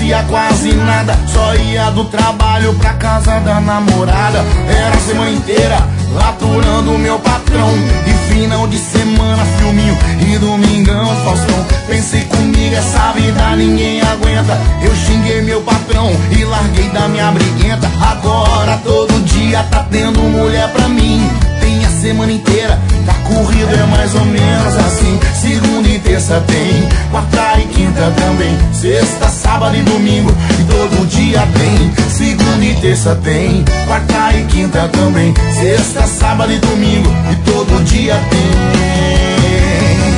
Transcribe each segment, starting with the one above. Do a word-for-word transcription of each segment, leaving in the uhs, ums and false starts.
fazia quase nada, só ia do trabalho pra casa da namorada. Era a semana inteira laturando meu patrão, e final de semana filminho e domingão Faustão. Pensei comigo, essa vida ninguém aguenta. Eu xinguei meu patrão e larguei da minha briguenta. Agora todo dia tá tendo mulher pra mim. Tem a semana inteira, tá corrido, é mais ou menos assim. Segunda e terça tem, quarta e quinta também, sexta, sábado e domingo, e todo dia tem. Segunda e terça tem, quarta e quinta também, sexta, sábado e domingo, e todo dia tem.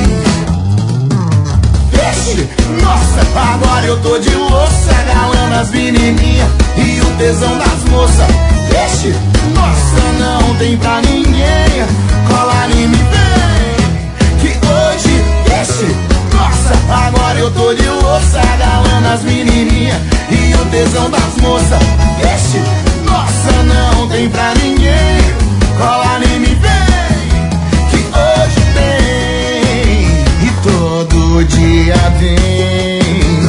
Vixe, nossa, agora eu tô de louça, galã nas menininhas e o tesão das moças. Vixe, nossa, não tem pra ninguém. Cola em mim, vem, que hoje, vixe, nossa, agora eu tô de louça, galã nas menininhas e o tesão das moças. Vixe, nossa, não tem pra ninguém. Cola em mim, vem, que hoje tem e todo dia tem.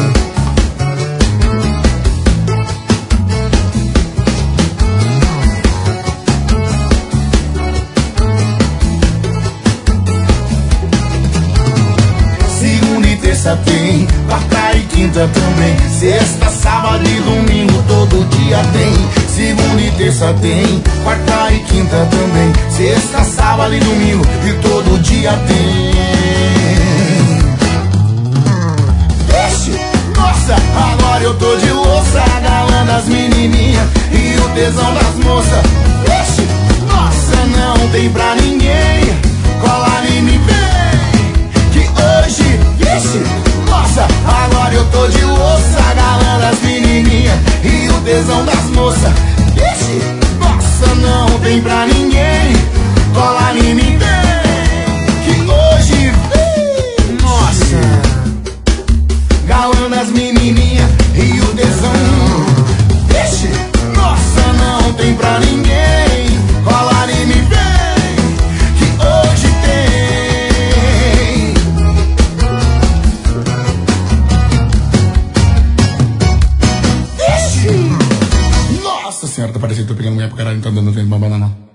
Terça tem, quarta e quinta também, sexta, sábado e domingo, todo dia tem. Segunda e terça tem, quarta e quinta também, sexta, sábado e domingo, e todo dia tem. Vixe, nossa, agora eu tô de louça, galã das menininhas e o tesão das moças. Vixe, nossa, não tem pra ninguém. Cola em mim, vem, que hoje, vixe, nossa, agora eu tô de louça, galã das menininhas e o tesão das moças. Vixe, nossa, não tem pra ninguém. Cola em mim, vem, que hoje, vem, nossa, galã das menininhas e o tesão. Vixe, nossa, não tem pra ninguém. Cola em mim, vem, que hoje tem. Nossa senhora, tá parecendo que tô pegando mulher pra caralho, tá dando vento pra banana.